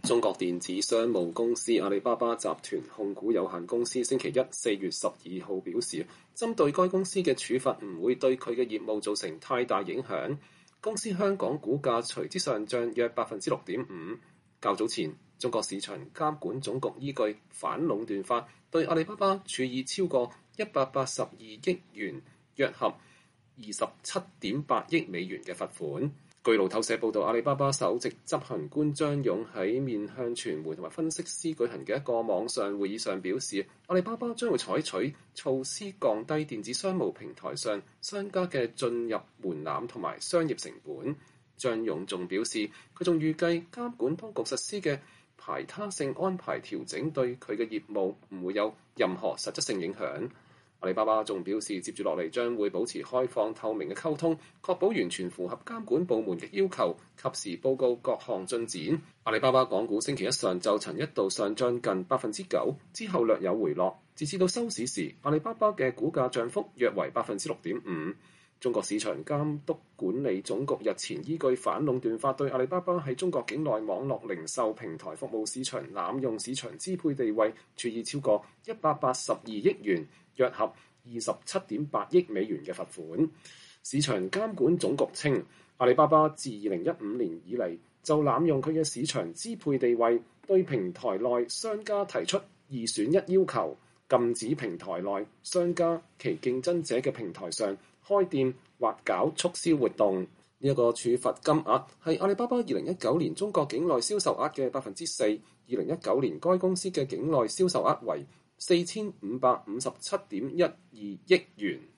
中國電子商務公司阿里巴巴集團控股有限公司星期一4月12號表示，針對該公司嘅處罰唔會對佢嘅業務造成太大影響。公司香港股價隨之上漲約 6.5%。較早前，中國市場監管總局依據反壟斷法對阿里巴巴處以超過182億元，約合27.8億美元嘅罰款。據路透社報道，阿里巴巴首席執行官張勇喺面向傳媒同埋分析師舉行嘅一個網上會議上表示，阿里巴巴將會採取措施降低電子商務平台上商家嘅進入門檻同埋商業成本。張勇仲表示，佢仲預計監管當局實施嘅排他性安排調整對佢嘅業務唔會有任何實質性影響。阿里巴巴仲表示，接住落嚟將會保持開放透明嘅溝通，確保完全符合監管部門嘅要求，及時報告各項進展。阿里巴巴港股星期一上晝曾一度上漲近 9%， 之後略有回落，截至到收市時，阿里巴巴嘅股價漲幅約為 6.5%。中國市場監督管理總局日前依據反壟斷法對阿里巴巴喺中國境內網絡零售平台服務市場濫用市場支配地位，處以超過182億元，約合27.8億美元嘅罰款。市場監管總局稱，阿里巴巴自2015年以嚟就濫用佢嘅市場支配地位，對平台內商家提出二選一要求，禁止平台內商家其競爭者嘅平台上開店或搞促銷活動。呢一個處罰金額係阿里巴巴2019年中國境內銷售額嘅 4%。2019年該公司嘅境內銷售額為4557.12億元。